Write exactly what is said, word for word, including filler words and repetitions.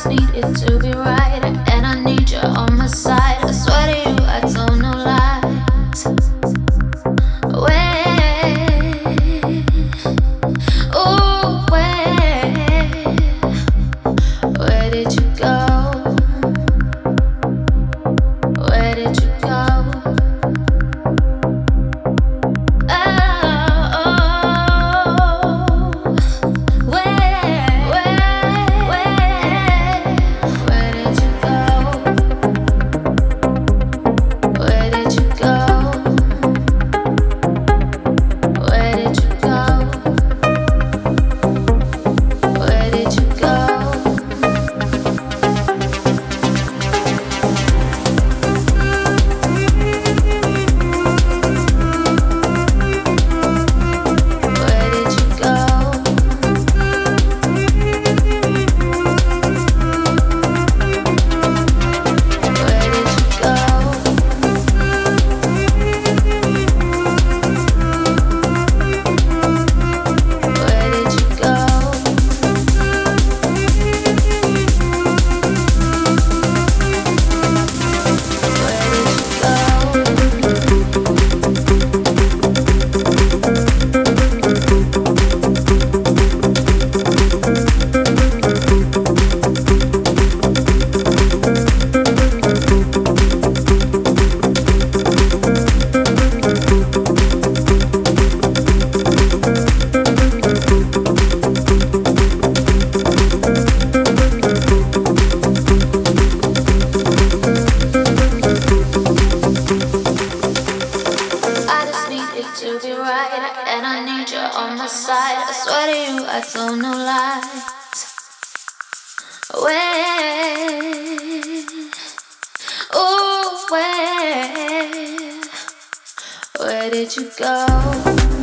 just need it to be right, and I need you on my side. I swear to you, I told no lies. Where, ooh, where, where did you go? Where did you go? To be right, and I need you on my side. I swear to you, I told no lies. Where, ooh, where, where did you go?